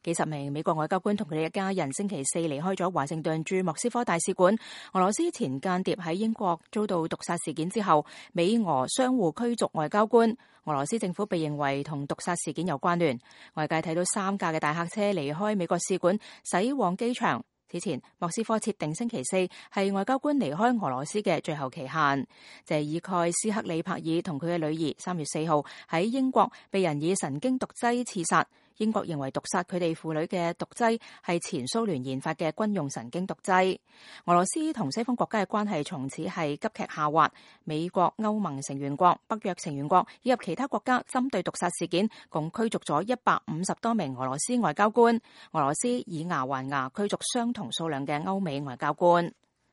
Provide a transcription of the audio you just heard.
幾十名美國外交官同佢哋一家人星期四離開咗華盛頓駐莫斯科大使館。俄羅斯前間諜喺英國遭到毒殺事件之後，美俄相互驅逐外交官。俄羅斯政府被認為同毒殺事件有關聯。外界睇到3架嘅大客車離開美國使館，駛往機場。此前，莫斯科設定星期四係外交官離開俄羅斯嘅最後期限。謝爾蓋斯克里帕爾同佢嘅女兒3月4號喺英國被人以神經毒劑刺殺。英國認為毒殺佢哋父女嘅毒劑係前蘇聯研發嘅軍用神經毒劑。俄羅斯同西方國家嘅關係從此係急劇下滑。美國、歐盟成員國、北約成員國以及其他國家針對毒殺事件，共驅逐咗150多名俄羅斯外交官。俄羅斯以牙還牙驅逐相同數量嘅歐美外交官。